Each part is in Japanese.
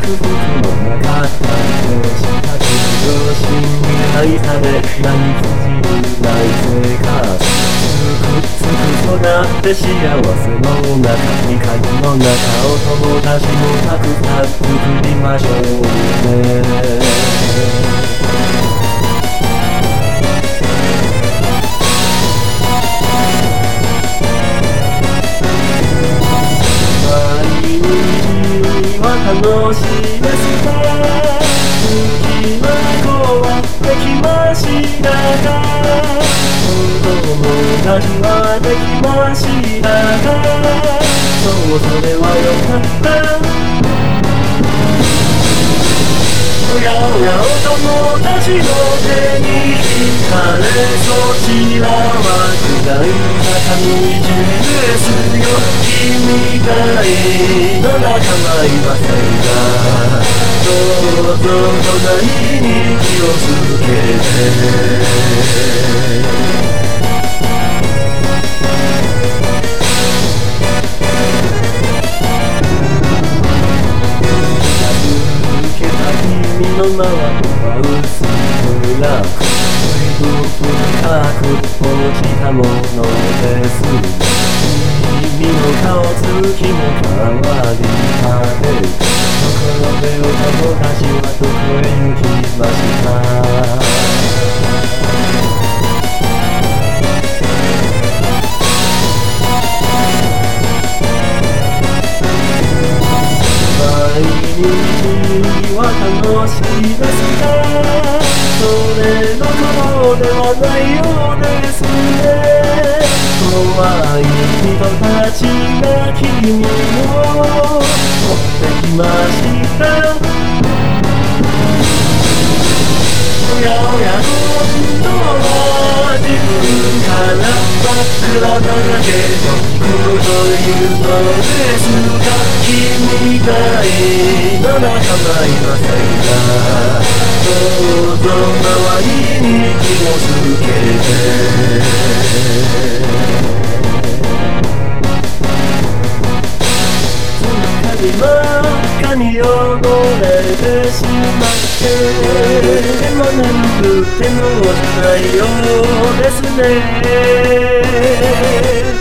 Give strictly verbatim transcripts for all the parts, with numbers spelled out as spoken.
服の中太陽したく上心に愛され何不自由ない生活つくづく育って幸せの中に鍵の中を友達もたくさん作りましょうね楽しいですか好きな子はできましたかお友達はできましたかそうそれはよかったおやおやお友達の手に惹かれそちらは暗い中の一ですよ君がいいなら構いませんがどうぞ隣に気をつけてのままは薄暗く水分深く落ちたものです君の顔つきも変わり果てるところでお友達はどこへ行きました毎日は楽しいですかそれどころではないようですね怖い人たちが君を追ってきましたおやおや今度は自分から真っ暗なだけと聞くというのですか君がいいなら構いませんがどうぞ周りに気をつけて真っ赤に汚れてしまってでも眠くてもじゃないようですね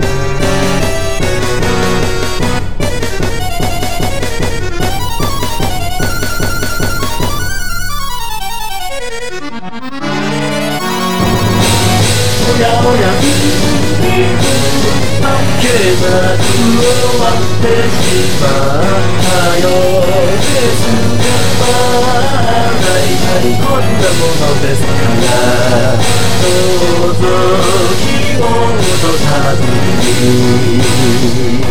おやおや君あっけなく終わってしまったよですが大体こんなものですからどうぞ気を落とさずに